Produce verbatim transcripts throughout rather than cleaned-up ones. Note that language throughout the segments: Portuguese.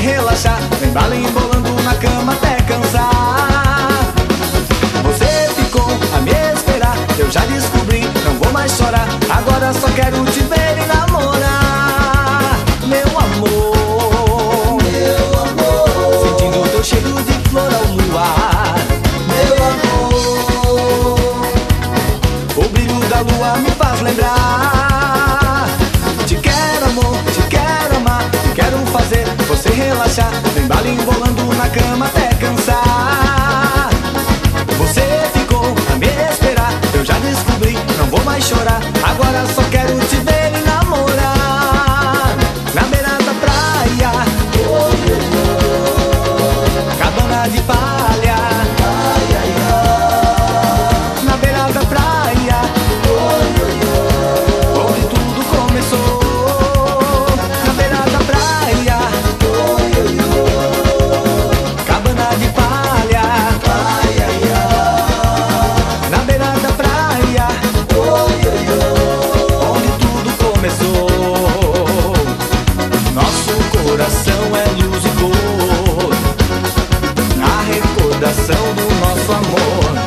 relaxar, embala embolando na cama até cansar. Você ficou a me esperar, eu já descobri, não vou mais chorar. Agora só quero te ver e namorar, meu amor, meu amor. Sentindo o teu cheiro de flor ao luar, meu amor. O brilho da lua me faz lembrar. Te quero amor, te quero amar, quero fazer você relaxar, embala embolando na cama até cansar. Você ficou a me esperar, eu já descobri, não vou mais chorar. Agora só quero te ver e namorar, na beira da praia, oh, oh, oh. Cabana de palha, ai, ai, ai. Na beira da praia, oh, oh, oh. Onde tudo começou. Na beira da praia, oh, oh, oh. Cabana de palha, ai, ai, ai. Na beira da praia, oh, oh, oh. Onde tudo começou. Nosso coração é luz e cor, a recordação do nosso amor.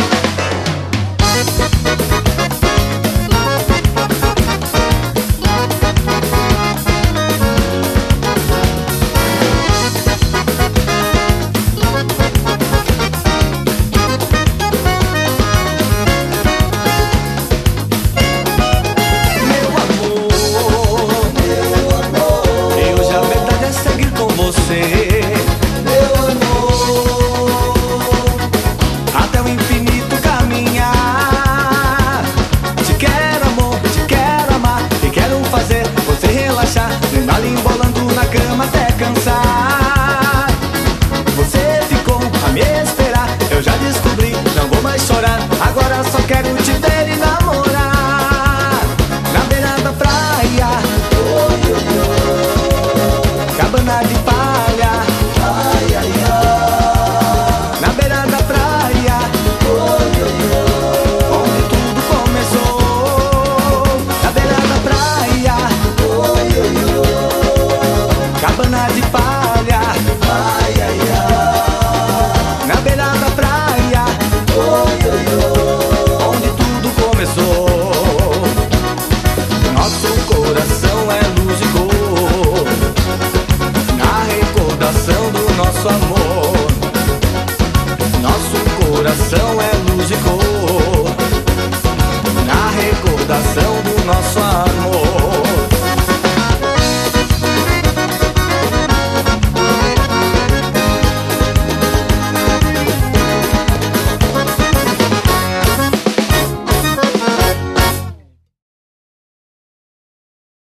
Meu amor, meu amor, e hoje a verdade é seguir com você, meu amor, até o infinito caminhar. Te quero amor, te quero amar, e quero fazer você relaxar, embala embolando na cama até cansar. Você ficou a me esperar, eu já descobri, não vou mais chorar. Agora só quero te